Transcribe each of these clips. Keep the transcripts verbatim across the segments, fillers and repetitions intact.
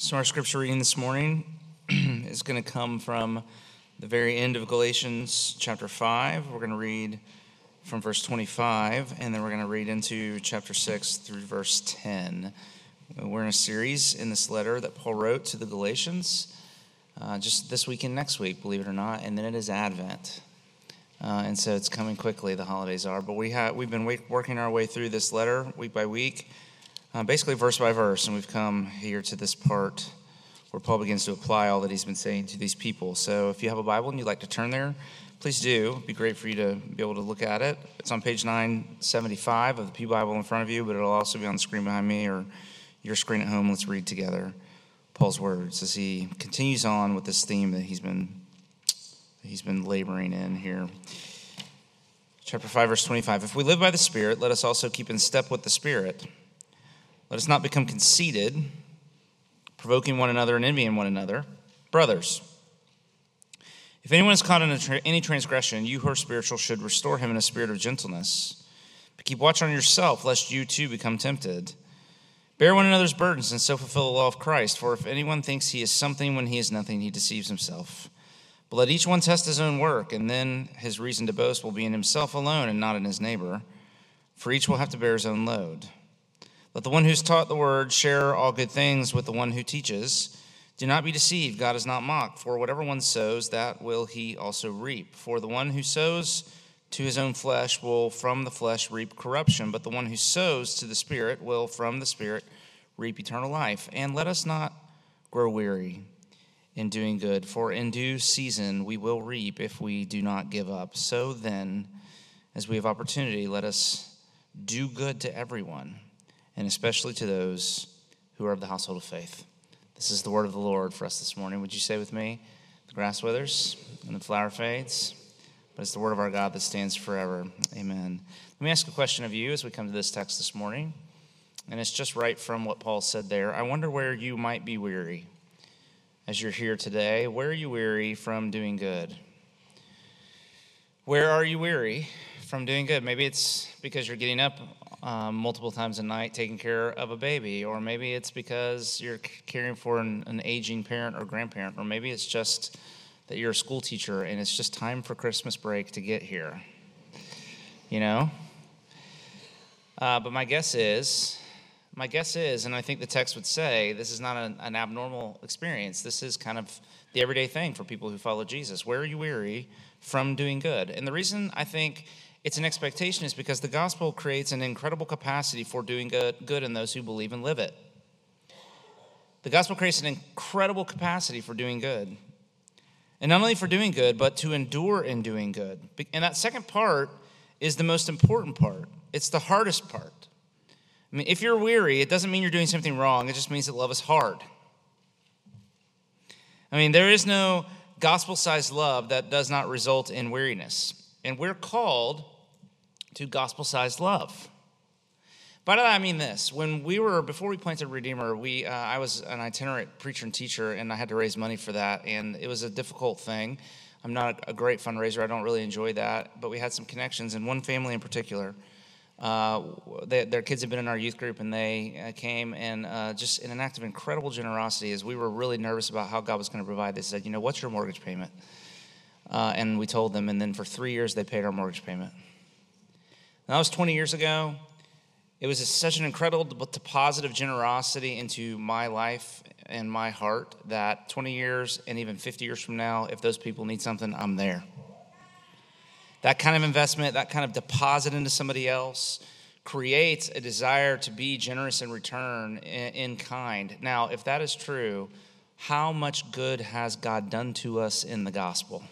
So our scripture reading this morning is going to come from the very end of Galatians chapter five. We're going to read from verse twenty-five, and then we're going to read into chapter six through verse ten. We're in a series in this letter that Paul wrote to the Galatians uh, just this week and next week, believe it or not, and then it is Advent. Uh, and so it's coming quickly, the holidays are. But we have, we've been working our way through this letter week by week, uh, basically verse by verse, and we've come here to this part where Paul begins to apply all that he's been saying to these people. So if you have a Bible and you'd like to turn there, please do. It'd be great for you to be able to look at it. It's on page nine seventy-five of the Pew Bible in front of you, but it'll also be on the screen behind me or your screen at home. Let's read together Paul's words as he continues on with this theme that he's been he's been laboring in here. Chapter five, verse twenty-five. If we live by the Spirit, let us also keep in step with the Spirit. Let us not become conceited, provoking one another and envying one another. Brothers, if anyone is caught in a tra- any transgression, you who are spiritual should restore him in a spirit of gentleness. But keep watch on yourself, lest you too become tempted. Bear one another's burdens and so fulfill the law of Christ. For if anyone thinks he is something when he is nothing, he deceives himself. But let each one test his own work, and then his reason to boast will be in himself alone and not in his neighbor. For each will have to bear his own load. Let the one who's taught the word share all good things with the one who teaches. Do not be deceived, God is not mocked. For whatever one sows, that will he also reap. For the one who sows to his own flesh will from the flesh reap corruption, but the one who sows to the Spirit will from the Spirit reap eternal life. And let us not grow weary in doing good, for in due season we will reap if we do not give up. So then, as we have opportunity, let us do good to everyone, and especially to those who are of the household of faith. This is the word of the Lord for us this morning. Would you say with me, the grass withers and the flower fades, but it's the word of our God that stands forever. Amen. Let me ask a question of you as we come to this text this morning, and it's just right from what Paul said there. I wonder where you might be weary as you're here today. Where are you weary from doing good? Where are you weary from doing good? Maybe it's because you're getting up um, multiple times a night taking care of a baby, or maybe it's because you're caring for an, an aging parent or grandparent, or maybe it's just that you're a school teacher and it's just time for Christmas break to get here, you know? Uh, but my guess is, my guess is, and I think the text would say, this is not an, an abnormal experience. This is kind of the everyday thing for people who follow Jesus. Where are you weary from doing good? And the reason I think it's an expectation is because the gospel creates an incredible capacity for doing good, good in those who believe and live it. The gospel creates an incredible capacity for doing good. And not only for doing good, but to endure in doing good. And that second part is the most important part. It's the hardest part. I mean, if you're weary, it doesn't mean you're doing something wrong. It just means that love is hard. I mean, there is no gospel-sized love that does not result in weariness. And we're called to gospel-sized love. By that I mean this. When we were, before we planted Redeemer, we uh, I was an itinerant preacher and teacher, and I had to raise money for that, and it was a difficult thing. I'm not a great fundraiser. I don't really enjoy that, but we had some connections, and one family in particular, uh, they, their kids had been in our youth group, and they uh, came, and uh, just in an act of incredible generosity, as we were really nervous about how God was going to provide, they said, you know, what's your mortgage payment? Uh, and we told them, and then for three years, they paid our mortgage payment. And that was twenty years ago. It was such an incredible deposit of generosity into my life and my heart that twenty years and even fifty years from now, if those people need something, I'm there. That kind of investment, that kind of deposit into somebody else creates a desire to be generous in return in, in kind. Now, if that is true, how much good has God done to us in the gospel?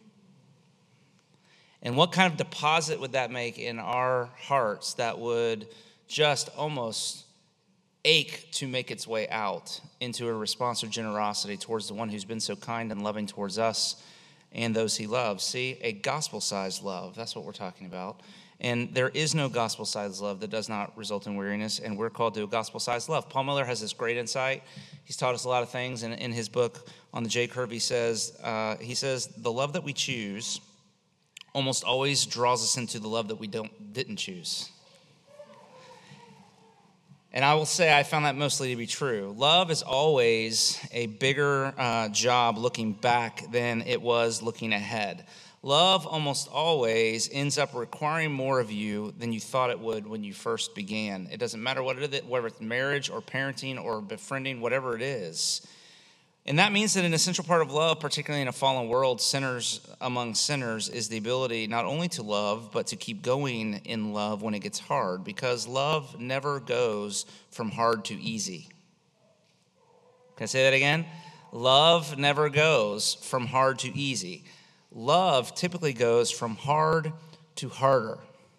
And what kind of deposit would that make in our hearts that would just almost ache to make its way out into a response of generosity towards the one who's been so kind and loving towards us and those he loves? See, a gospel-sized love, that's what we're talking about. And there is no gospel-sized love that does not result in weariness, and we're called to a gospel-sized love. Paul Miller has this great insight. He's taught us a lot of things, and in his book on the J curve, he says, uh, he says, the love that we choose almost always draws us into the love that we don't didn't choose. And I will say I found that mostly to be true. Love is always a bigger uh, job looking back than it was looking ahead. Love almost always ends up requiring more of you than you thought it would when you first began. It doesn't matter what it is, whether it's marriage or parenting or befriending, whatever it is. And that means that an essential part of love, particularly in a fallen world, sinners among sinners, is the ability not only to love, but to keep going in love when it gets hard, because love never goes from hard to easy. Can I say that again? Love never goes from hard to easy. Love typically goes from hard to harder.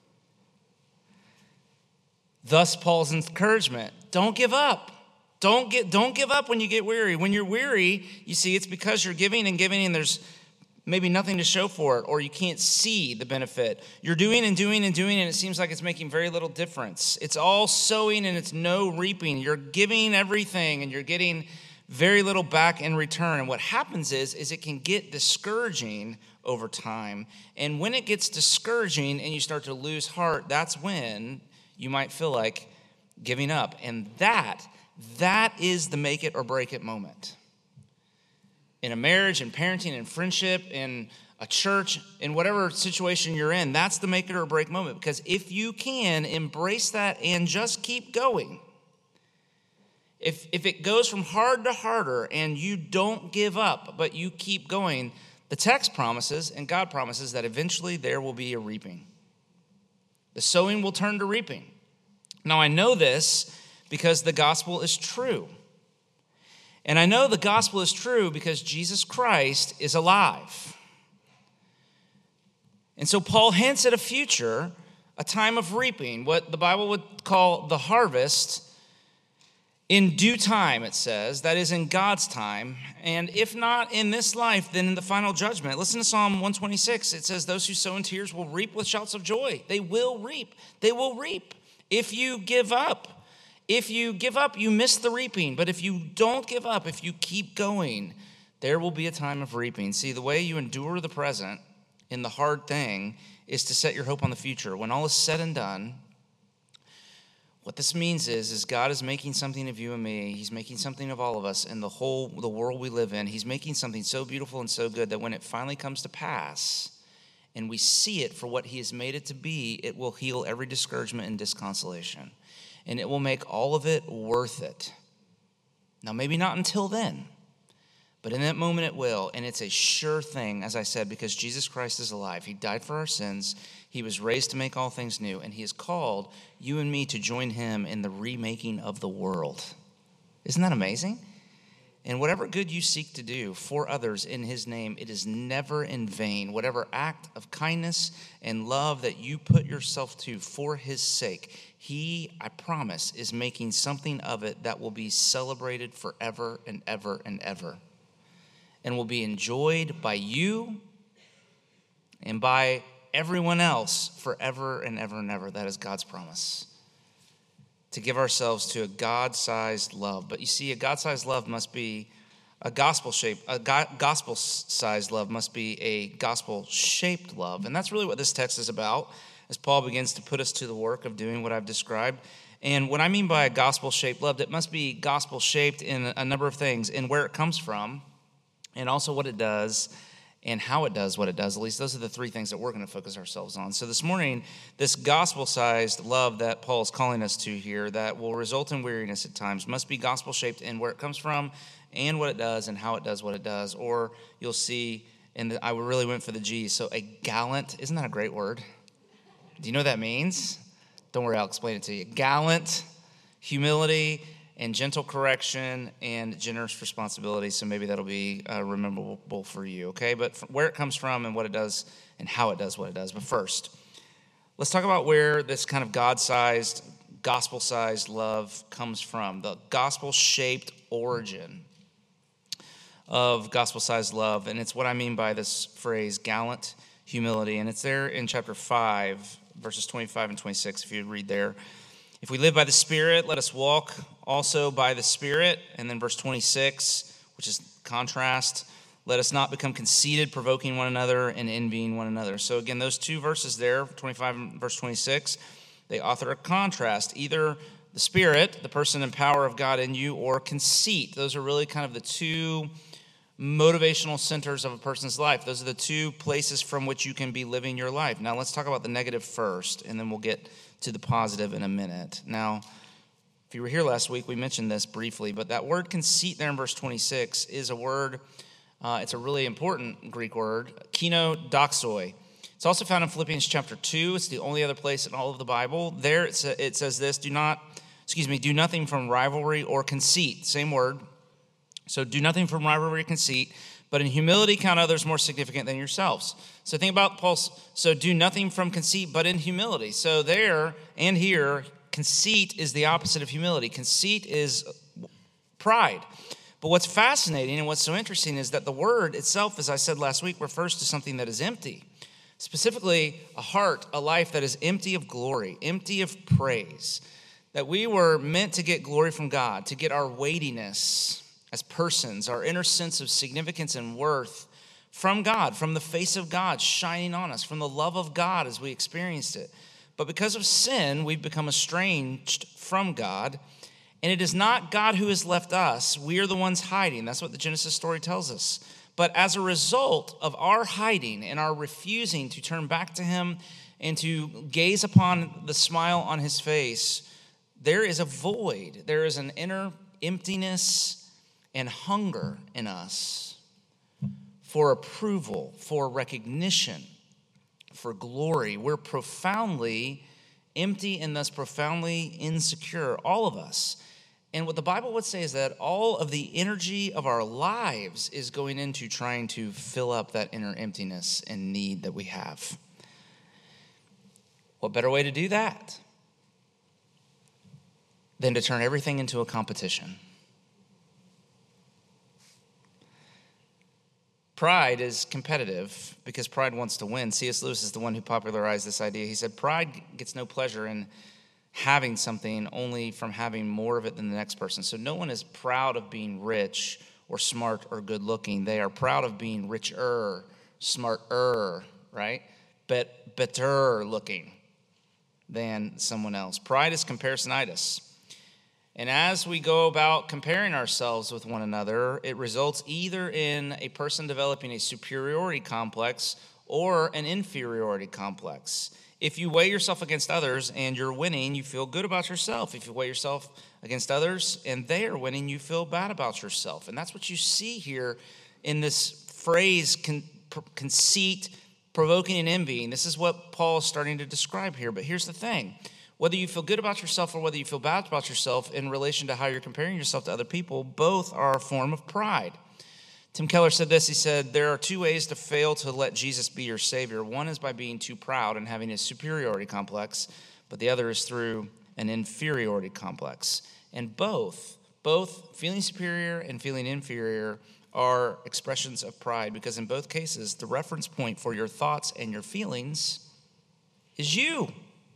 Thus, Paul's encouragement, don't give up. Don't get, don't give up when you get weary. When you're weary, you see, it's because you're giving and giving and there's maybe nothing to show for it, or you can't see the benefit. You're doing and doing and doing, and it seems like it's making very little difference. It's all sowing and it's no reaping. You're giving everything and you're getting very little back in return. And what happens is, is it can get discouraging over time. And when it gets discouraging and you start to lose heart, that's when you might feel like giving up. And that That is the make it or break it moment. In a marriage, in parenting, in friendship, in a church, in whatever situation you're in, that's the make it or break moment. Because if you can embrace that and just keep going, if, if it goes from hard to harder and you don't give up, but you keep going, the text promises and God promises that eventually there will be a reaping. The sowing will turn to reaping. Now, I know this because the gospel is true. And I know the gospel is true because Jesus Christ is alive. And so Paul hints at a future, a time of reaping, what the Bible would call the harvest, in due time, it says, that is in God's time. And if not in this life, then in the final judgment. Listen to Psalm one twenty-six. It says, those who sow in tears will reap with shouts of joy. They will reap. They will reap. If you give up, If you give up, you miss the reaping. But if you don't give up, if you keep going, there will be a time of reaping. See, the way you endure the present in the hard thing is to set your hope on the future. When all is said and done, what this means is, is God is making something of you and me. He's making something of all of us and the whole the world we live in. He's making something so beautiful and so good that when it finally comes to pass and we see it for what he has made it to be, it will heal every discouragement and disconsolation. And it will make all of it worth it. Now, maybe not until then, but in that moment it will. And it's a sure thing, as I said, because Jesus Christ is alive. He died for our sins. He was raised to make all things new. And he has called you and me to join him in the remaking of the world. Isn't that amazing? And whatever good you seek to do for others in his name, it is never in vain. Whatever act of kindness and love that you put yourself to for his sake, he, I promise, is making something of it that will be celebrated forever and ever and ever, and will be enjoyed by you and by everyone else forever and ever and ever. That is God's promise. To give ourselves to a God-sized love. But you see, a God-sized love must be a gospel-shaped, a gospel-sized love must be a gospel-shaped love. And that's really what this text is about, as Paul begins to put us to the work of doing what I've described. And what I mean by a gospel-shaped love, it must be gospel-shaped in a number of things, in where it comes from, and also what it does, and how it does what it does. At least those are the three things that we're going to focus ourselves on. So this morning, this gospel-sized love that Paul's calling us to here that will result in weariness at times must be gospel-shaped in where it comes from and what it does and how it does what it does. Or you'll see, and I really went for the G, so a gallant, isn't that a great word? Do you know what that means? Don't worry, I'll explain it to you. Gallant, humility, and gentle correction, and generous responsibility. So maybe that'll be uh, rememberable for you, okay? But where it comes from and what it does and how it does what it does. But first, let's talk about where this kind of God-sized, gospel-sized love comes from, the gospel-shaped origin of gospel-sized love. And it's what I mean by this phrase, gallant humility. And it's there in chapter five, verses twenty-five and twenty-six, if you read there. If we live by the Spirit, let us walk also by the Spirit. And then verse twenty-six, which is contrast, let us not become conceited, provoking one another and envying one another. So again, those two verses there, twenty-five and verse twenty-six, they author a contrast. Either the Spirit, the person and power of God in you, or conceit. Those are really kind of the two motivational centers of a person's life. Those are the two places from which you can be living your life. Now let's talk about the negative first, and then we'll get to the positive in a minute. Now, if you were here last week, we mentioned this briefly, but that word conceit there in verse twenty-six is a word, uh, it's a really important Greek word, kenodoxoi. It's also found in Philippians chapter two. It's the only other place in all of the Bible. There it, sa- it says this, do not, excuse me, do nothing from rivalry or conceit. Same word. So do nothing from rivalry or conceit, but in humility count others more significant than yourselves. So think about Paul's, so do nothing from conceit, but in humility. So there and here, conceit is the opposite of humility. Conceit is pride. But what's fascinating and what's so interesting is that the word itself, as I said last week, refers to something that is empty. Specifically, a heart, a life that is empty of glory, empty of praise. That we were meant to get glory from God, to get our weightiness as persons, our inner sense of significance and worth from God, from the face of God shining on us, from the love of God as we experienced it. But because of sin, we've become estranged from God, and it is not God who has left us. We are the ones hiding. That's what the Genesis story tells us. But as a result of our hiding and our refusing to turn back to him and to gaze upon the smile on his face, there is a void. There is an inner emptiness and hunger in us for approval, for recognition, for glory. We're profoundly empty and thus profoundly insecure, all of us. And what the Bible would say is that all of the energy of our lives is going into trying to fill up that inner emptiness and need that we have. What better way to do that than to turn everything into a competition? Pride is competitive because pride wants to win. C S Lewis is the one who popularized this idea. He said, pride gets no pleasure in having something only from having more of it than the next person. So no one is proud of being rich or smart or good looking. They are proud of being richer, smarter, right? But better looking than someone else. Pride is comparisonitis. And as we go about comparing ourselves with one another, it results either in a person developing a superiority complex or an inferiority complex. If you weigh yourself against others and you're winning, you feel good about yourself. If you weigh yourself against others and they are winning, you feel bad about yourself. And that's what you see here in this phrase, con- conceit, provoking, and envying. This is what Paul is starting to describe here. But here's the thing. Whether you feel good about yourself or whether you feel bad about yourself in relation to how you're comparing yourself to other people, both are a form of pride. Tim Keller said this. He said, there are two ways to fail to let Jesus be your Savior. One is by being too proud and having a superiority complex, but the other is through an inferiority complex. And both, both feeling superior and feeling inferior are expressions of pride, because in both cases, the reference point for your thoughts and your feelings is you.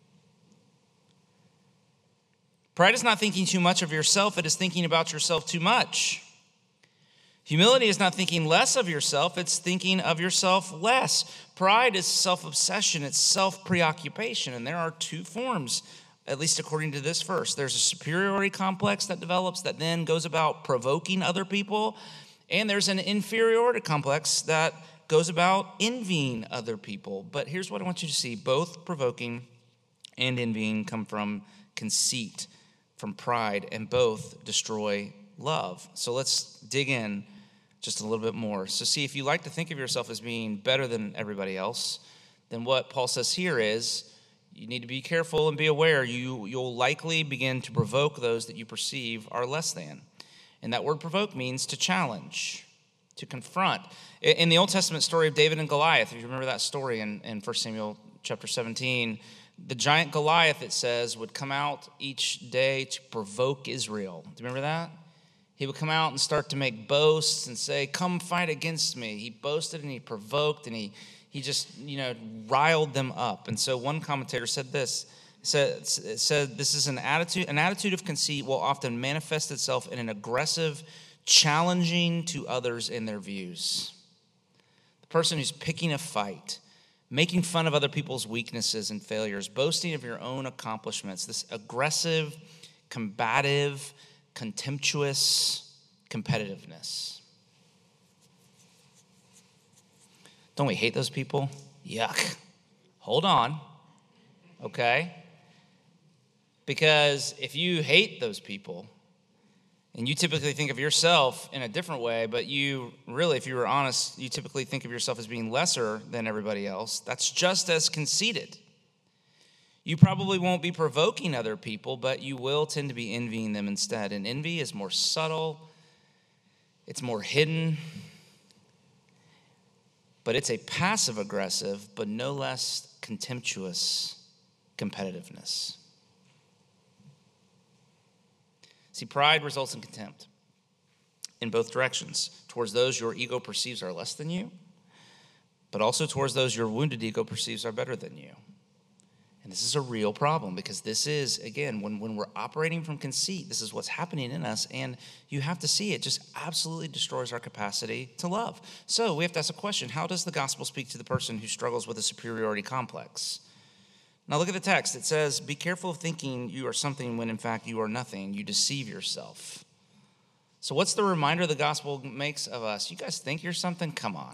Pride is not thinking too much of yourself, it is thinking about yourself too much. Humility is not thinking less of yourself, it's thinking of yourself less. Pride is self-obsession, it's self-preoccupation, and there are two forms, at least according to this verse. There's a superiority complex that develops that then goes about provoking other people, and there's an inferiority complex that goes about envying other people. But here's what I want you to see. Both provoking and envying come from conceit, from pride, and both destroy love. So let's dig in just a little bit more. So see, if you like to think of yourself as being better than everybody else, then what Paul says here is you need to be careful and be aware. You, you'll likely begin to provoke those that you perceive are less than. And that word provoke means to challenge, to confront. In the Old Testament story of David and Goliath, if you remember that story in, in First Samuel chapter seventeen, the giant Goliath, it says, would come out each day to provoke Israel. Do you remember that? He would come out and start to make boasts and say, come fight against me. He boasted and he provoked and he he just, you know, riled them up. And so one commentator said this, said, said this is an attitude, an attitude of conceit will often manifest itself in an aggressive, challenging to others in their views. The person who's picking a fight, making fun of other people's weaknesses and failures, boasting of your own accomplishments, this aggressive, combative, contemptuous competitiveness. Don't we hate those people? Yuck. Hold on, okay? Because if you hate those people, and you typically think of yourself in a different way, but you really, if you were honest, you typically think of yourself as being lesser than everybody else, that's just as conceited. You probably won't be provoking other people, but you will tend to be envying them instead. And envy is more subtle, it's more hidden, but it's a passive-aggressive, but no less contemptuous competitiveness. See, pride results in contempt in both directions, towards those your ego perceives are less than you, but also towards those your wounded ego perceives are better than you. And this is a real problem because this is, again, when, when we're operating from conceit, this is what's happening in us, and you have to see it just absolutely destroys our capacity to love. So we have to ask a question: how does the gospel speak to the person who struggles with a superiority complex? Now look at the text. It says, be careful of thinking you are something when in fact you are nothing. You deceive yourself. So what's the reminder the gospel makes of us? You guys think you're something? Come on.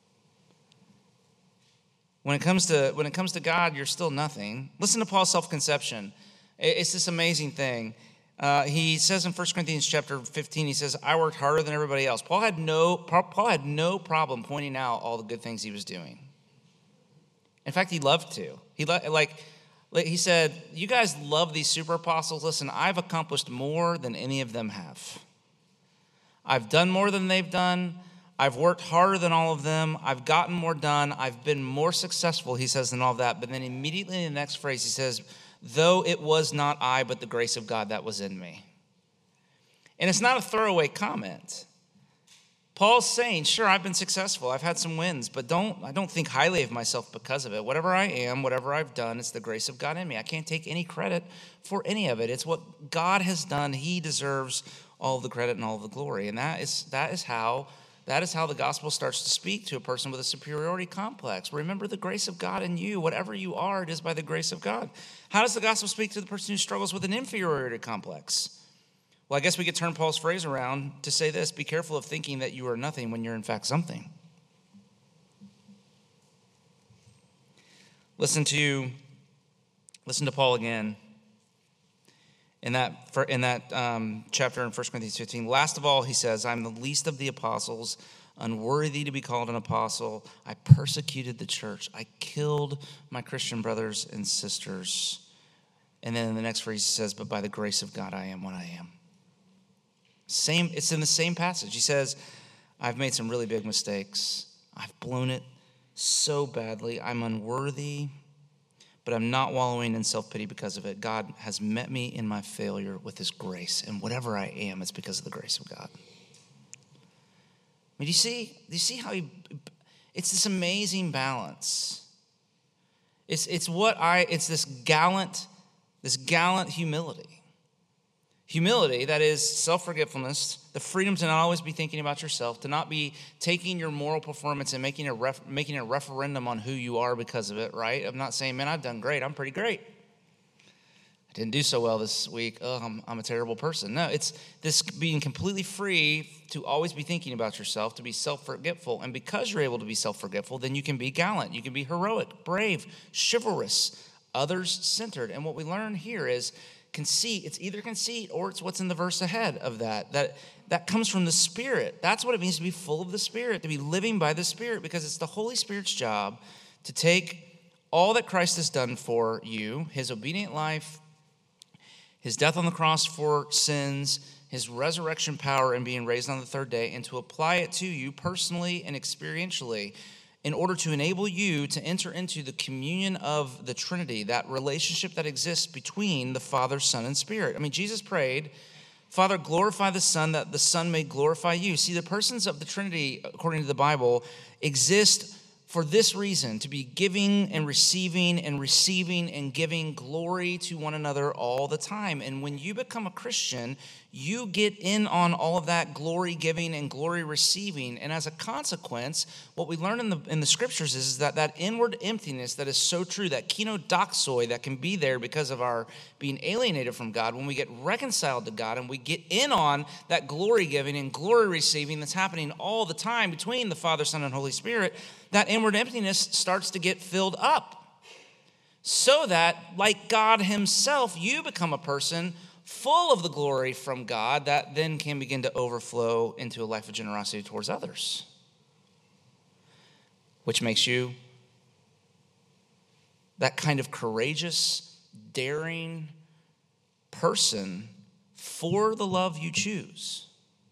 When it comes to when it comes to God, you're still nothing. Listen to Paul's self-conception. It's this amazing thing. Uh, he says in First Corinthians chapter fifteen, he says, I worked harder than everybody else. Paul had no Paul had no problem pointing out all the good things he was doing. In fact, he loved to. He like he said, you guys love these super apostles. Listen, I've accomplished more than any of them have. I've done more than they've done. I've worked harder than all of them. I've gotten more done. I've been more successful, he says, than all of that. But then immediately in the next phrase, he says, though it was not I, but the grace of God that was in me. And it's not a throwaway comment. Paul's saying, sure, I've been successful. I've had some wins, but don't I don't think highly of myself because of it. Whatever I am, whatever I've done, it's the grace of God in me. I can't take any credit for any of it. It's what God has done. He deserves all of the credit and all of the glory. And that is that is how That is how the gospel starts to speak to a person with a superiority complex. Remember the grace of God in you. Whatever you are, it is by the grace of God. How does the gospel speak to the person who struggles with an inferiority complex? Well, I guess we could turn Paul's phrase around to say this: be careful of thinking that you are nothing when you're in fact something. Listen to, listen to Paul again. In that, in that um, chapter in First Corinthians fifteen, last of all, he says, I'm the least of the apostles, unworthy to be called an apostle. I persecuted the church. I killed my Christian brothers and sisters. And then in the next phrase, he says, but by the grace of God, I am what I am. Same. It's in the same passage. He says, I've made some really big mistakes. I've blown it so badly. I'm unworthy. But I'm not wallowing in self-pity because of it. God has met me in my failure with his grace. And whatever I am, it's because of the grace of God. I mean, do you see, do you see how he, it's this amazing balance. It's it's what I, it's this gallant, this gallant humility. Humility, that is self-forgetfulness, the freedom to not always be thinking about yourself, to not be taking your moral performance and making a ref, making a referendum on who you are because of it, right? I'm not saying, man, I've done great. I'm pretty great. I didn't do so well this week. Oh, I'm, I'm a terrible person. No, it's this being completely free to always be thinking about yourself, to be self-forgetful. And because you're able to be self-forgetful, then you can be gallant. You can be heroic, brave, chivalrous, others-centered. And what we learn here is conceit. It's either conceit or it's what's in the verse ahead of that. That that comes from the Spirit. That's what it means to be full of the Spirit, to be living by the Spirit, because it's the Holy Spirit's job to take all that Christ has done for you, his obedient life, his death on the cross for sins, his resurrection power and being raised on the third day, and to apply it to you personally and experientially in order to enable you to enter into the communion of the Trinity, that relationship that exists between the Father, Son, and Spirit. I mean, Jesus prayed, Father, glorify the Son, that the Son may glorify you. See, the persons of the Trinity, according to the Bible, exist for this reason, to be giving and receiving and receiving and giving glory to one another all the time. And when you become a Christian, you get in on all of that glory giving and glory receiving. And as a consequence, what we learn in the in the scriptures is, is that that inward emptiness that is so true, that kenodoxoi that can be there because of our being alienated from God, when we get reconciled to God and we get in on that glory giving and glory receiving that's happening all the time between the Father, Son, and Holy Spirit, that inward emptiness starts to get filled up. So that, like God himself, you become a person full of the glory from God that then can begin to overflow into a life of generosity towards others, which makes you that kind of courageous, daring person for the love you choose,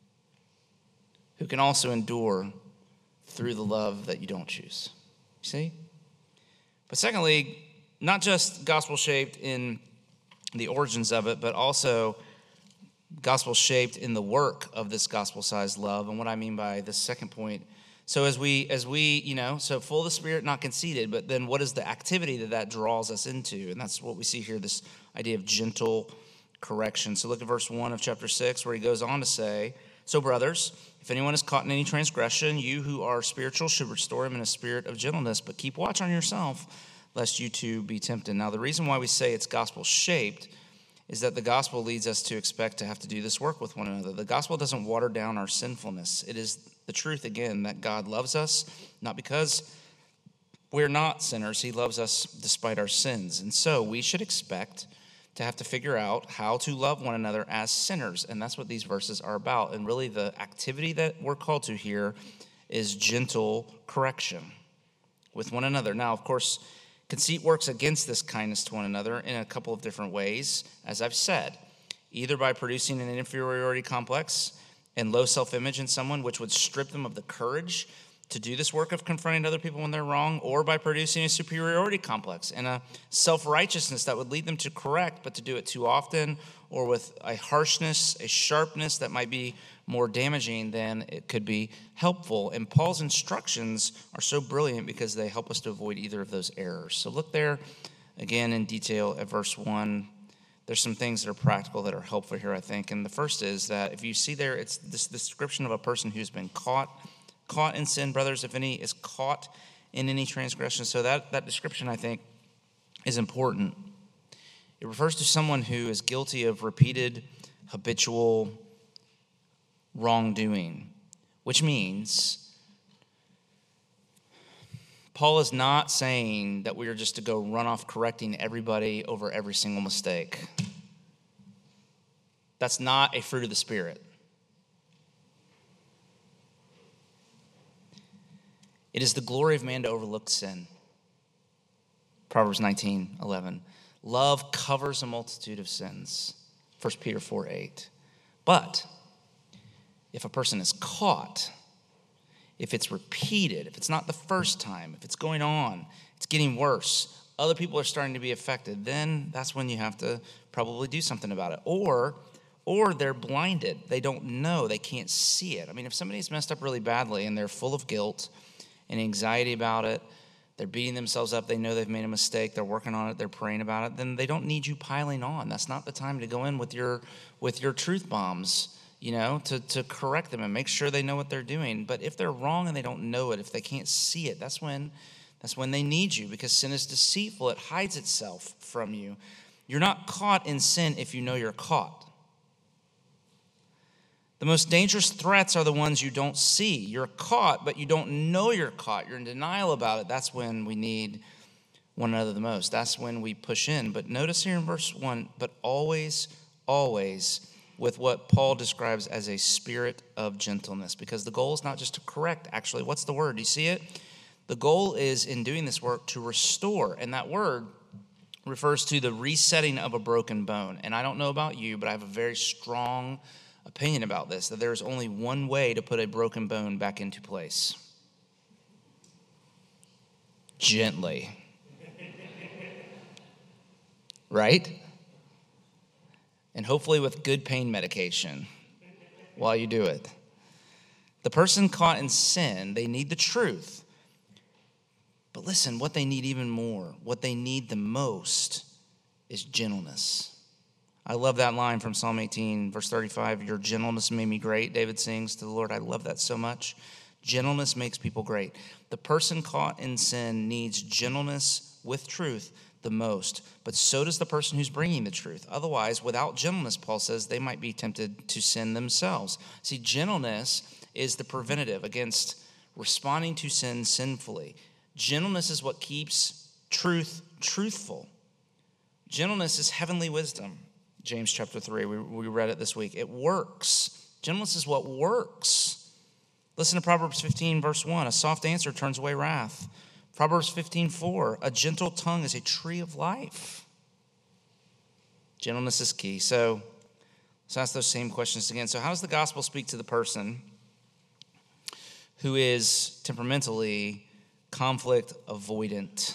who can also endure through the love that you don't choose. See? But secondly, not just gospel-shaped in the origins of it, but also gospel-shaped in the work of this gospel-sized love. And what I mean by this second point, so as we, as we, you know, so full of the Spirit, not conceited, but then what is the activity that that draws us into? And that's what we see here, this idea of gentle correction. So look at verse one of chapter six, where he goes on to say, so brothers, if anyone is caught in any transgression, you who are spiritual should restore him in a spirit of gentleness, but keep watch on yourself, lest you too be tempted. Now, the reason why we say it's gospel-shaped is that the gospel leads us to expect to have to do this work with one another. The gospel doesn't water down our sinfulness. It is the truth, again, that God loves us, not because we're not sinners. He loves us despite our sins. And so we should expect to have to figure out how to love one another as sinners. And that's what these verses are about. And really the activity that we're called to here is gentle correction with one another. Now, of course, conceit works against this kindness to one another in a couple of different ways, as I've said, either by producing an inferiority complex and low self-image in someone, which would strip them of the courage to do this work of confronting other people when they're wrong, or by producing a superiority complex and a self-righteousness that would lead them to correct, but to do it too often, or with a harshness, a sharpness that might be more damaging than it could be helpful. And Paul's instructions are so brilliant because they help us to avoid either of those errors. So look there again in detail at verse one. There's some things that are practical that are helpful here, I think. And the first is that if you see there, it's this description of a person who's been caught, caught in sin, brothers, if any is caught in any transgression. So that, that description, I think, is important. It refers to someone who is guilty of repeated, habitual wrongdoing, which means Paul is not saying that we are just to go run off correcting everybody over every single mistake. That's not a fruit of the Spirit. It is the glory of man to overlook sin. Proverbs nineteen eleven. Love covers a multitude of sins. First Peter four eight. But if a person is caught, if it's repeated, if it's not the first time, if it's going on, it's getting worse, other people are starting to be affected, then that's when you have to probably do something about it. Or, or they're blinded. They don't know. They can't see it. I mean, if somebody's messed up really badly and they're full of guilt and anxiety about it, they're beating themselves up, they know they've made a mistake, they're working on it, they're praying about it, then they don't need you piling on. That's not the time to go in with your with your truth bombs, you know, to, to correct them and make sure they know what they're doing. But if they're wrong and they don't know it, if they can't see it, that's when that's when they need you, because sin is deceitful. It hides itself from you. You're not caught in sin if you know you're caught. The most dangerous threats are the ones you don't see. You're caught, but you don't know you're caught. You're in denial about it. That's when we need one another the most. That's when we push in. But notice here in verse one, but always, always with what Paul describes as a spirit of gentleness, because the goal is not just to correct, actually. What's the word? Do you see it? The goal is, in doing this work, to restore. And that word refers to the resetting of a broken bone. And I don't know about you, but I have a very strong opinion about this, that there is only one way to put a broken bone back into place. Gently. Right? And hopefully with good pain medication while you do it. The person caught in sin, they need the truth. But listen, what they need even more, what they need the most is gentleness. I love that line from Psalm eighteen, verse thirty-five. Your gentleness made me great, David sings to the Lord. I love that so much. Gentleness makes people great. The person caught in sin needs gentleness with truth the most, but so does the person who's bringing the truth. Otherwise, without gentleness, Paul says, they might be tempted to sin themselves. See, gentleness is the preventative against responding to sin sinfully. Gentleness is what keeps truth truthful. Gentleness is heavenly wisdom. James chapter three, we, we read it this week. It works. Gentleness is what works. Listen to Proverbs fifteen, verse one. A soft answer turns away wrath. Proverbs fifteen, four. A gentle tongue is a tree of life. Gentleness is key. So let's ask those same questions again. So how does the gospel speak to the person who is temperamentally conflict avoidant?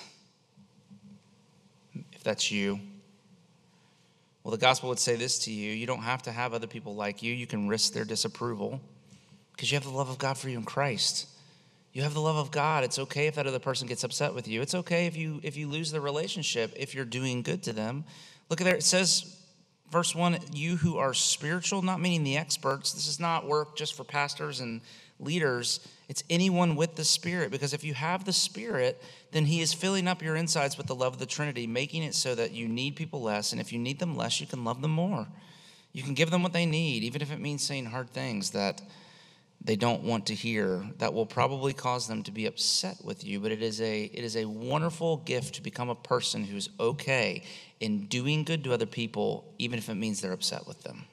If that's you. Well, the gospel would say this to you. You don't have to have other people like you. You can risk their disapproval because you have the love of God for you in Christ. You have the love of God. It's okay if that other person gets upset with you. It's okay if you if you lose the relationship if you're doing good to them. Look at there. It says, verse one, you who are spiritual, not meaning the experts. This is not work just for pastors and leaders. It's anyone with the Spirit, because if you have the Spirit, then he is filling up your insides with the love of the Trinity, making it so that you need people less, and if you need them less, you can love them more. You can give them what they need, even if it means saying hard things that they don't want to hear. That will probably cause them to be upset with you, but it is a it is a wonderful gift to become a person who's okay in doing good to other people, even if it means they're upset with them.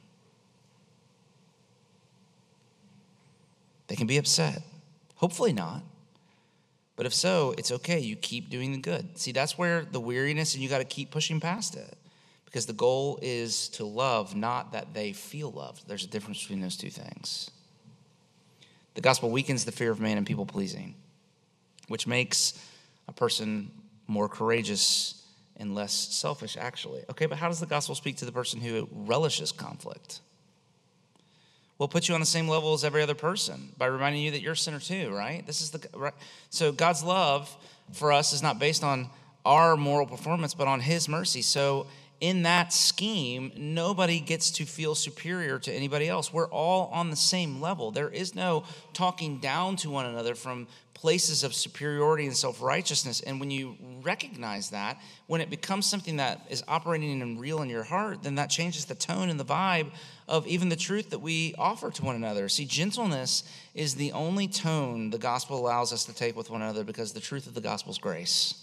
They can be upset. Hopefully not. But if so, it's okay. You keep doing the good. See, that's where the weariness, and you got to keep pushing past it. Because the goal is to love, not that they feel loved. There's a difference between those two things. The gospel weakens the fear of man and people pleasing, which makes a person more courageous and less selfish, actually. Okay, but how does the gospel speak to the person who relishes conflict? We'll put you on the same level as every other person by reminding you that you're a sinner too, right? This is the right. So God's love for us is not based on our moral performance, but on his mercy. So in that scheme, nobody gets to feel superior to anybody else. We're all on the same level. There is no talking down to one another from places of superiority and self-righteousness. And when you recognize that, when it becomes something that is operating and real in your heart, then that changes the tone and the vibe of even the truth that we offer to one another. See, gentleness is the only tone the gospel allows us to take with one another, because the truth of the gospel is grace.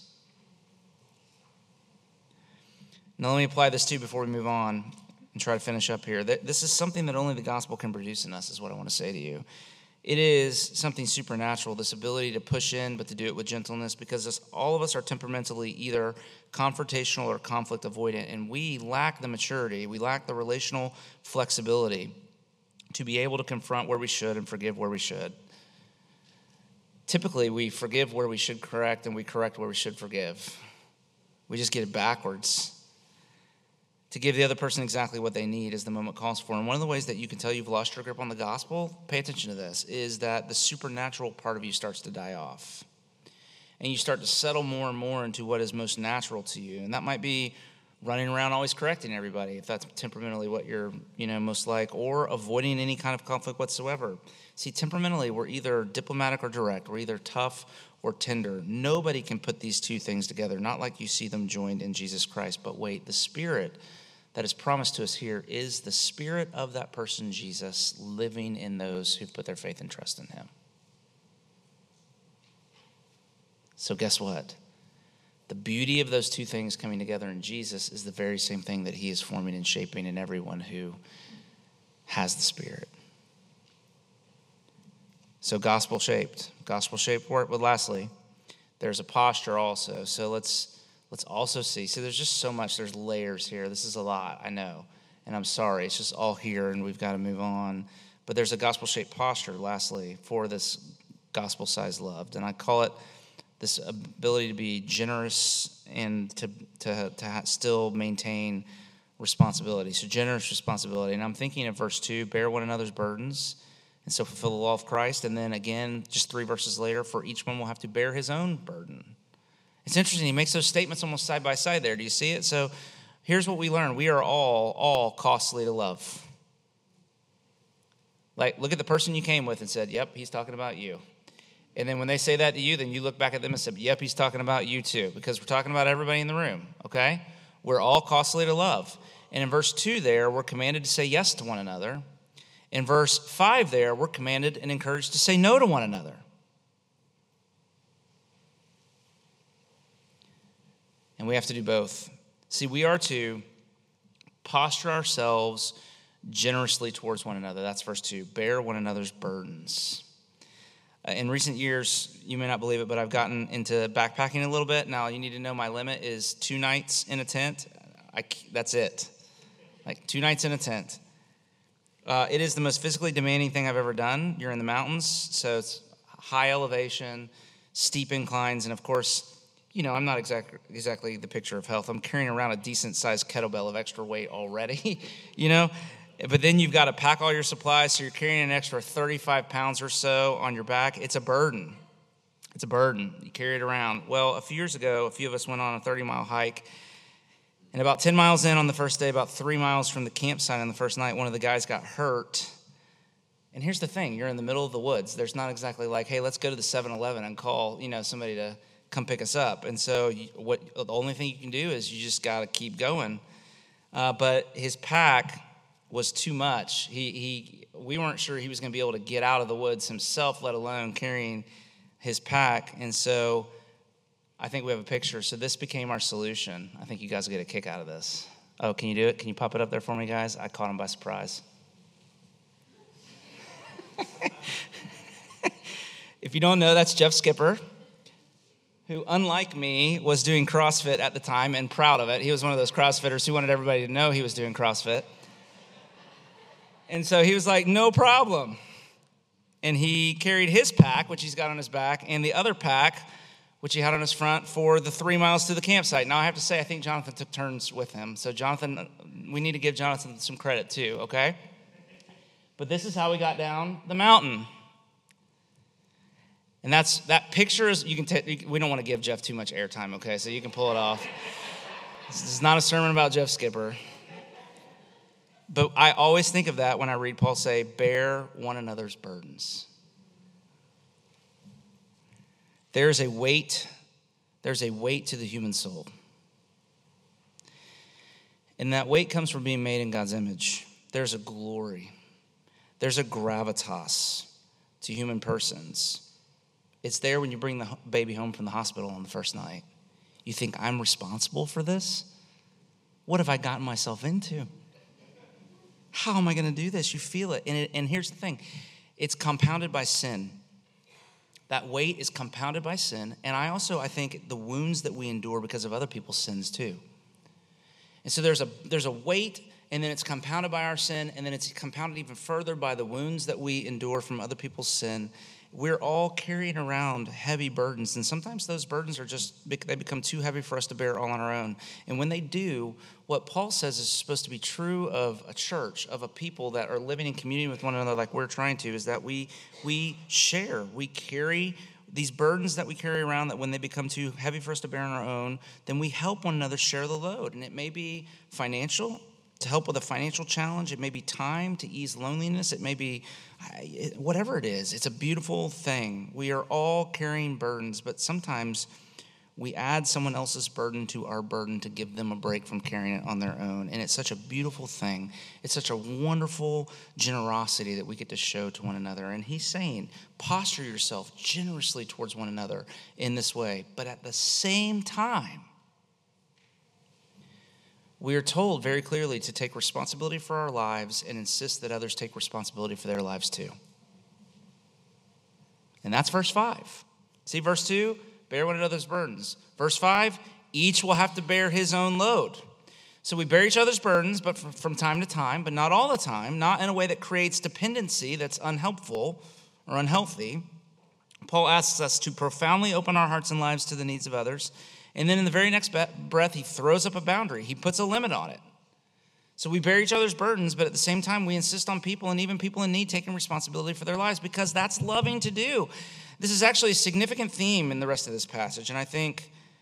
Now, let me apply this too before we move on and try to finish up here. This is something that only the gospel can produce in us, is what I want to say to you. It is something supernatural, this ability to push in, but to do it with gentleness, because this, all of us are temperamentally either confrontational or conflict avoidant, and we lack the maturity, we lack the relational flexibility to be able to confront where we should and forgive where we should. Typically, we forgive where we should correct, and we correct where we should forgive. We just get it backwards. To give the other person exactly what they need as the moment calls for. And one of the ways that you can tell you've lost your grip on the gospel, pay attention to this, is that the supernatural part of you starts to die off. And you start to settle more and more into what is most natural to you. And that might be running around always correcting everybody, if that's temperamentally what you're, you know, most like, or avoiding any kind of conflict whatsoever. See, temperamentally, we're either diplomatic or direct. We're either tough or tender. Nobody can put these two things together, not like you see them joined in Jesus Christ. But wait, the Spirit that is promised to us here is the Spirit of that person, Jesus, living in those who've put their faith and trust in him. So guess what? The beauty of those two things coming together in Jesus is the very same thing that he is forming and shaping in everyone who has the Spirit. So gospel-shaped. Gospel-shaped work. But lastly, there's a posture also. So let's let's also see. See, there's just so much. There's layers here. This is a lot, I know. And I'm sorry. It's just all here, and we've got to move on. But there's a gospel-shaped posture, lastly, for this gospel-sized love. And I call it this ability to be generous and to to to still maintain responsibility. So generous responsibility. And I'm thinking of verse two, bear one another's burdens, and so fulfill the law of Christ. And then again, just three verses later, for each one will have to bear his own burden. It's interesting. He makes those statements almost side by side there. Do you see it? So here's what we learn. We are all, all costly to love. Like, look at the person you came with and said, yep, he's talking about you. And then when they say that to you, then you look back at them and say, yep, he's talking about you too, because we're talking about everybody in the room, okay? We're all costly to love. And in verse two there, we're commanded to say yes to one another. In verse five there, we're commanded and encouraged to say no to one another. And we have to do both. See, we are to posture ourselves generously towards one another. That's verse two. Bear one another's burdens. Uh, in recent years, you may not believe it, but I've gotten into backpacking a little bit. Now, you need to know my limit is two nights in a tent. I, that's it. Like two nights in a tent. Uh, it is the most physically demanding thing I've ever done. You're in the mountains, so it's high elevation, steep inclines, and of course, you know, I'm not exactly exactly the picture of health. I'm carrying around a decent-sized kettlebell of extra weight already, you know. But then you've got to pack all your supplies, so you're carrying an extra thirty-five pounds or so on your back. It's a burden. It's a burden. You carry it around. Well, a few years ago, a few of us went on a thirty-mile hike, and about ten miles in on the first day, about three miles from the campsite on the first night, one of the guys got hurt. And here's the thing. You're in the middle of the woods. There's not exactly like, hey, let's go to the seven eleven and call, you know, somebody to come pick us up. And so you, what the only thing you can do is you just got to keep going. Uh, but his pack was too much. He he we weren't sure he was going to be able to get out of the woods himself, let alone carrying his pack. And so I think we have a picture. So this became our solution. I think you guys will get a kick out of this. Oh, can you do it? Can you pop it up there for me, guys? I caught him by surprise. If you don't know, that's Jeff Skipper, who, unlike me, was doing CrossFit at the time and proud of it. He was one of those CrossFitters who wanted everybody to know he was doing CrossFit. And so he was like, no problem. And he carried his pack, which he's got on his back, and the other pack, which he had on his front, for the three miles to the campsite. Now, I have to say, I think Jonathan took turns with him. So, Jonathan, we need to give Jonathan some credit, too, okay? But this is how we got down the mountain. And that's that picture is, you can t- we don't want to give Jeff too much airtime, okay? So you can pull it off. This is not a sermon about Jeff Skipper. But I always think of that when I read Paul say, bear one another's burdens. There's a weight, there's a weight to the human soul. And that weight comes from being made in God's image. There's a glory. There's a gravitas to human persons. It's there when you bring the baby home from the hospital on the first night. You think, I'm responsible for this? What have I gotten myself into? How am I going to do this? You feel it. And, it. and here's the thing. It's compounded by sin. That weight is compounded by sin. And I also, I think, the wounds that we endure because of other people's sins too. And so there's a there's a weight, and then it's compounded by our sin, and then it's compounded even further by the wounds that we endure from other people's sin. We're all carrying around heavy burdens, and sometimes those burdens are just, they become too heavy for us to bear all on our own. And when they do, what Paul says is supposed to be true of a church, of a people that are living in community with one another like we're trying to, is that we we share, we carry these burdens that we carry around, that when they become too heavy for us to bear on our own, then we help one another share the load. And it may be financial, to help with a financial challenge. It may be time to ease loneliness. It may be whatever it is. It's a beautiful thing. We are all carrying burdens, but sometimes we add someone else's burden to our burden to give them a break from carrying it on their own. And it's such a beautiful thing. It's such a wonderful generosity that we get to show to one another. And he's saying, posture yourself generously towards one another in this way. But at the same time, we are told very clearly to take responsibility for our lives and insist that others take responsibility for their lives too. And that's verse five. See, verse two, bear one another's burdens. Verse five, each will have to bear his own load. So we bear each other's burdens, but from time to time, but not all the time, not in a way that creates dependency that's unhelpful or unhealthy. Paul asks us to profoundly open our hearts and lives to the needs of others. And then in the very next breath, he throws up a boundary. He puts a limit on it. So we bear each other's burdens, but at the same time, we insist on people and even people in need taking responsibility for their lives, because that's loving to do. This is actually a significant theme in the rest of this passage. And I think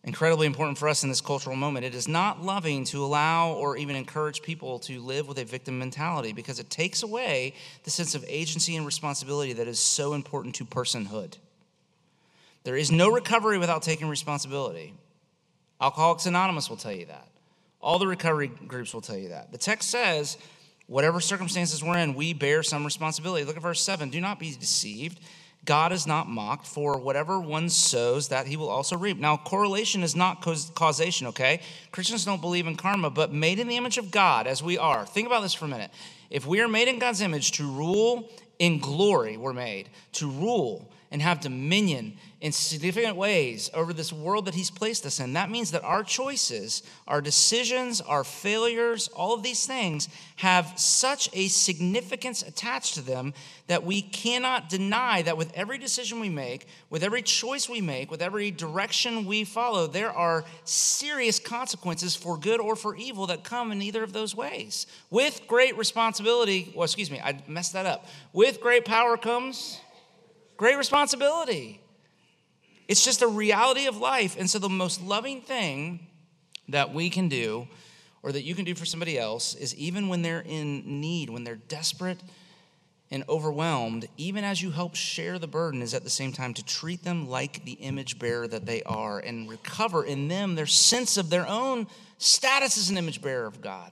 incredibly important for us in this cultural moment. It is not loving to allow or even encourage people to live with a victim mentality because it takes away the sense of agency and responsibility that is so important to personhood. There is no recovery without taking responsibility. Alcoholics Anonymous will tell you that. All the recovery groups will tell you that. The text says, whatever circumstances we're in, we bear some responsibility. Look at verse seven. Do not be deceived. God is not mocked, for whatever one sows, that he will also reap. Now, correlation is not causation, okay? Christians don't believe in karma, but made in the image of God as we are. Think about this for a minute. If we are made in God's image to rule in glory, we're made to rule and have dominion in significant ways over this world that he's placed us in. That means that our choices, our decisions, our failures, all of these things have such a significance attached to them that we cannot deny that with every decision we make, with every choice we make, with every direction we follow, there are serious consequences for good or for evil that come in either of those ways. With great responsibility, well, excuse me, I messed that up. With great power comes great responsibility. It's just a reality of life. And so the most loving thing that we can do, or that you can do for somebody else, is even when they're in need, when they're desperate and overwhelmed, even as you help share the burden, is at the same time to treat them like the image bearer that they are and recover in them their sense of their own status as an image bearer of God.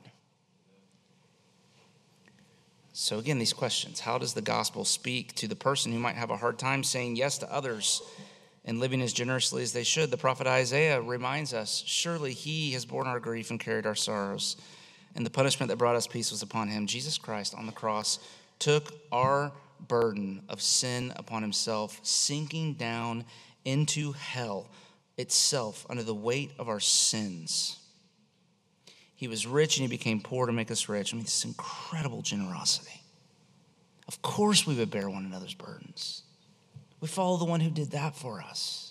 So again, these questions. How does the gospel speak to the person who might have a hard time saying yes to others and living as generously as they should? The prophet Isaiah reminds us, surely he has borne our grief and carried our sorrows, and the punishment that brought us peace was upon him. Jesus Christ on the cross took our burden of sin upon himself, sinking down into hell itself under the weight of our sins. He was rich and he became poor to make us rich. I mean, this incredible generosity. Of course we would bear one another's burdens. We follow the one who did that for us.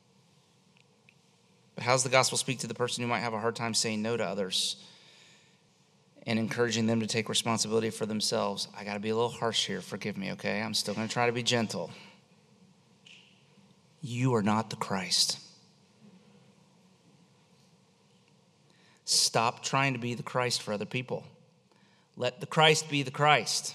But how does the gospel speak to the person who might have a hard time saying no to others and encouraging them to take responsibility for themselves? I got to be a little harsh here. Forgive me, okay? I'm still going to try to be gentle. You are not the Christ. Stop trying to be the Christ for other people. Let the Christ be the Christ.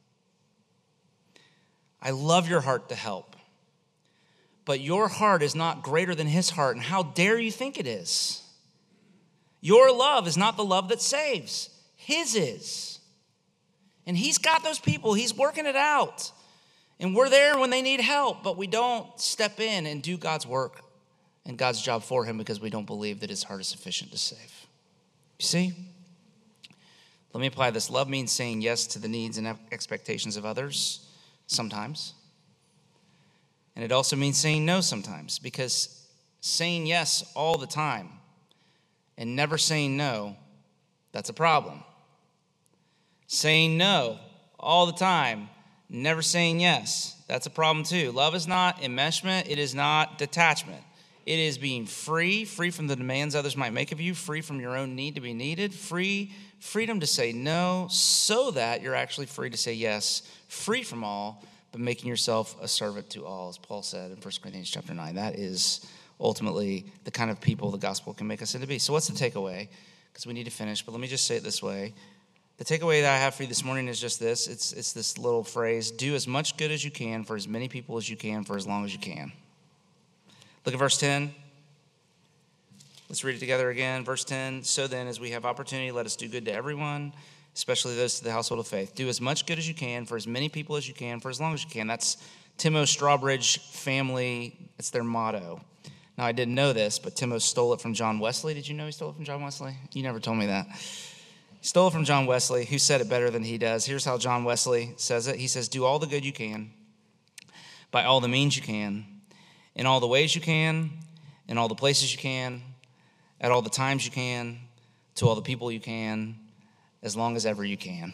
I love your heart to help, but your heart is not greater than his heart, and how dare you think it is? Your love is not the love that saves. His is. And he's got those people. He's working it out. And we're there when they need help, but we don't step in and do God's work and God's job for him because we don't believe that his heart is sufficient to save. You see? Let me apply this. Love means saying yes to the needs and expectations of others sometimes. And it also means saying no sometimes, because saying yes all the time and never saying no, that's a problem. Saying no all the time, never saying yes, that's a problem too. Love is not enmeshment. It is not detachment. It is being free, free from the demands others might make of you, free from your own need to be needed, free, freedom to say no, so that you're actually free to say yes, free from all, but making yourself a servant to all, as Paul said in First Corinthians chapter nine. That is ultimately the kind of people the gospel can make us into be. So what's the takeaway? Because we need to finish, but let me just say it this way. The takeaway that I have for you this morning is just this. It's, it's this little phrase: do as much good as you can for as many people as you can for as long as you can. Look at verse ten. Let's read it together again. Verse ten, so then, as we have opportunity, let us do good to everyone, especially those to the household of faith. Do as much good as you can for as many people as you can for as long as you can. That's Timo Strawbridge family. It's their motto. Now, I didn't know this, but Timo stole it from John Wesley. Did you know he stole it from John Wesley? You never told me that. He stole it from John Wesley, who said it better than he does. Here's how John Wesley says it. He says, do all the good you can, by all the means you can, in all the ways you can, in all the places you can, at all the times you can, to all the people you can, as long as ever you can.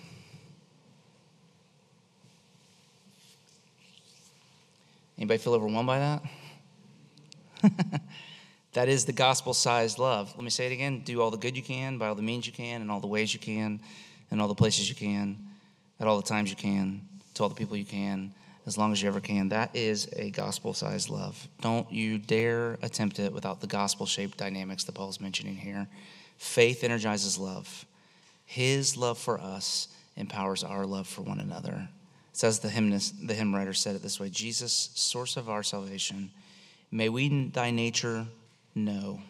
Anybody feel overwhelmed by that? That is the gospel-sized love. Let me say it again. Do all the good you can, by all the means you can, in all the ways you can, in all the places you can, at all the times you can, to all the people you can, as long as you ever can. That is a gospel-sized love. Don't you dare attempt it without the gospel-shaped dynamics that Paul's mentioning here. Faith energizes love. His love for us empowers our love for one another. It says the hymnist, the hymn writer said it this way: Jesus, source of our salvation, may we thy nature know.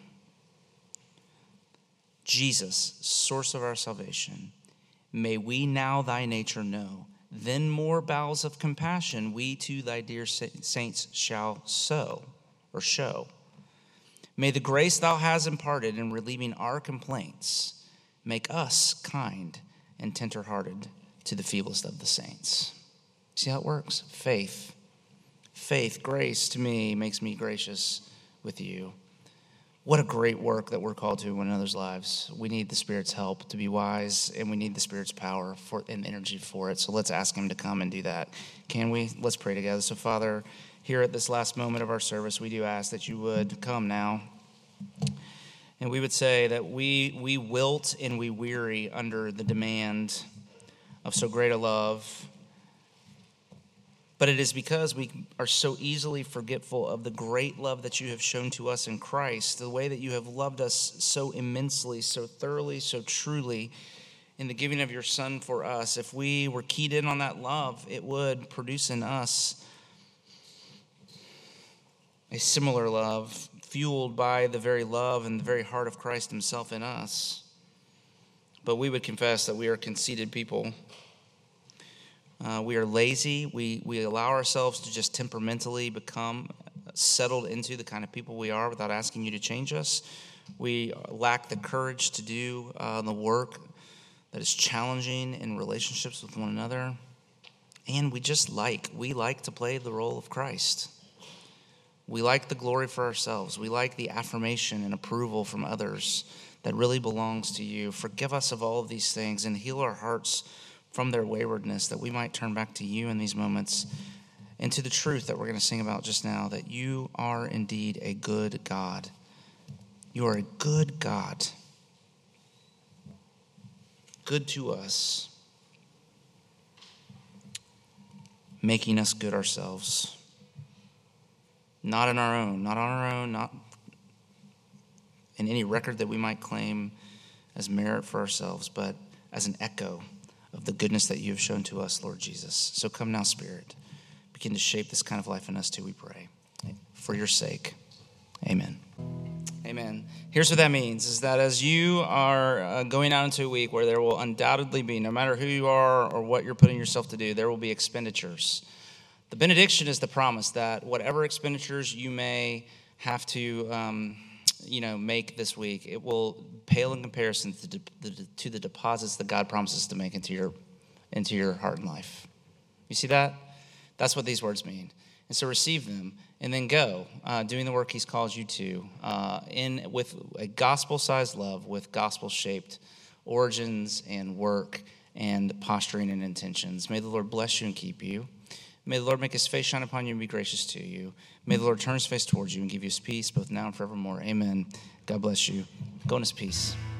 Jesus, source of our salvation, may we now thy nature know. Then more bowels of compassion we to thy dear saints shall sow or show. May the grace thou hast imparted in relieving our complaints make us kind and tender-hearted to the feeblest of the saints. See how it works? Faith. Faith, grace to me makes me gracious with you. What a great work that we're called to in one another's lives. We need the Spirit's help to be wise, and we need the Spirit's power for and energy for it. So let's ask him to come and do that. Can we? Let's pray together. So, Father, here at this last moment of our service, we do ask that you would come now. And we would say that we we wilt and we weary under the demand of so great a love. But it is because we are so easily forgetful of the great love that you have shown to us in Christ, the way that you have loved us so immensely, so thoroughly, so truly in the giving of your Son for us. If we were keyed in on that love, it would produce in us a similar love, fueled by the very love and the very heart of Christ himself in us. But we would confess that we are conceited people. Uh, we are lazy. We we allow ourselves to just temperamentally become settled into the kind of people we are without asking you to change us. We lack the courage to do uh, the work that is challenging in relationships with one another. And we just like, we like to play the role of Christ. We like the glory for ourselves. We like the affirmation and approval from others that really belongs to you. Forgive us of all of these things and heal our hearts from their waywardness, that we might turn back to you in these moments and to the truth that we're going to sing about just now, that you are indeed a good God. You are a good God, good to us, making us good ourselves. Not in our own, not on our own, not in any record that we might claim as merit for ourselves, but as an echo of the goodness that you have shown to us, Lord Jesus. So come now, Spirit. Begin to shape this kind of life in us too, we pray. For your sake, amen. Amen. Here's what that means, is that as you are uh, going out into a week where there will undoubtedly be, no matter who you are or what you're putting yourself to do, there will be expenditures. The benediction is the promise that whatever expenditures you may have to um, you know, make this week, it will pale in comparison to the, to the deposits that God promises to make into your into your heart and life. You see that? That's what these words mean. And so receive them and then go, uh, doing the work he's called you to, uh, in with a gospel-sized love, with gospel-shaped origins and work and posturing and intentions. May the Lord bless you and keep you. May the Lord make his face shine upon you and be gracious to you. May the Lord turn his face towards you and give you his peace, both now and forevermore. Amen. God bless you. Go in his peace.